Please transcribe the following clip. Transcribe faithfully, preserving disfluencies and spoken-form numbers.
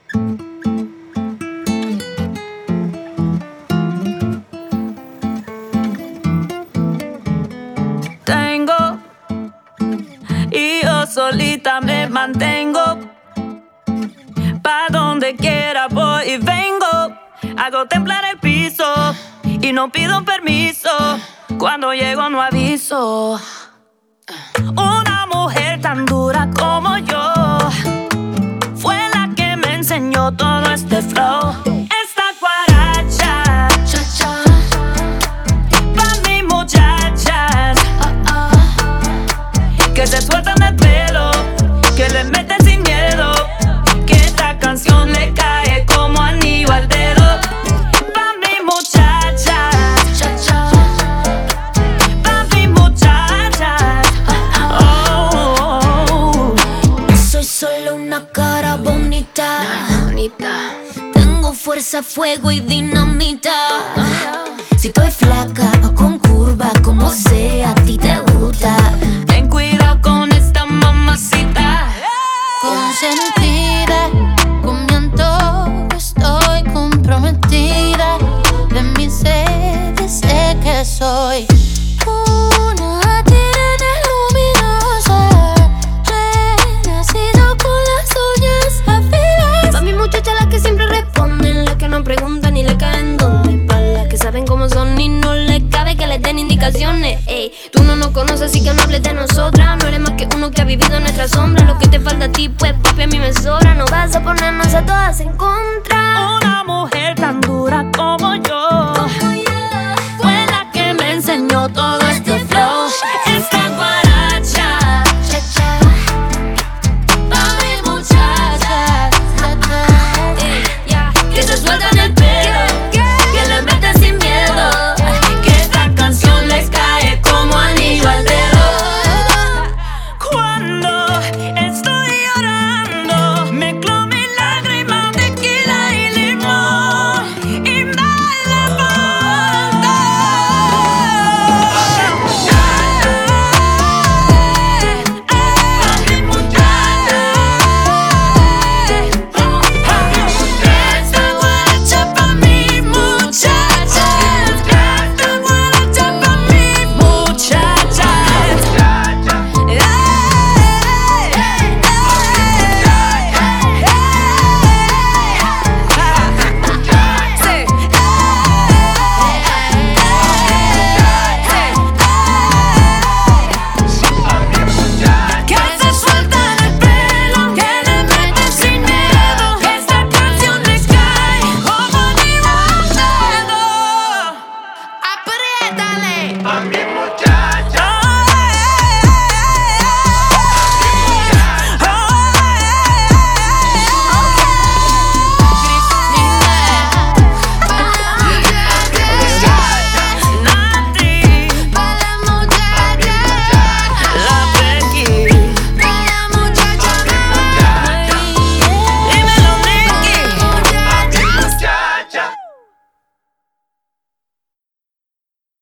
Tengo y yo solita me mantengo. Pa' donde quiera voy y vengo. Hago temblar el piso y no pido permiso. Cuando llego no aviso. Una mujer tan dura como yo fue la que me enseñó todo este flow. Esta guaracha, cha, cha, pa' mis muchachas, uh, uh, que se sueltan el pelo, que le meten sin miedo, que esta canción le cae como anillo al dedo. Pa' mis muchachas, cha, cha, pa' mis muchachas, oh, oh, oh. Soy solo una cara bonita, bonita. Tengo fuerza, fuego y dinamita. Si estoy flaca o con curva, como sea, a ti te gusta. Ten cuidado con esta mamacita. Consentida, con mi antojo estoy comprometida. De mi sed sé que soy una tirana luminosa, renacido con las uñas afiladas. Pa' mi muchacha la que siempre responden, la que no preguntan ni le caen dónde. Pa' las que saben cómo son y no les cabe que les den indicaciones. Ey, tú no nos conoces así que no hables de nosotras. No eres más que uno que ha vivido en nuestra sombra. Lo que te falta a ti pues papi a mí me sobra. No vas a ponernos a todas en contra. Una mujer tan dura como yo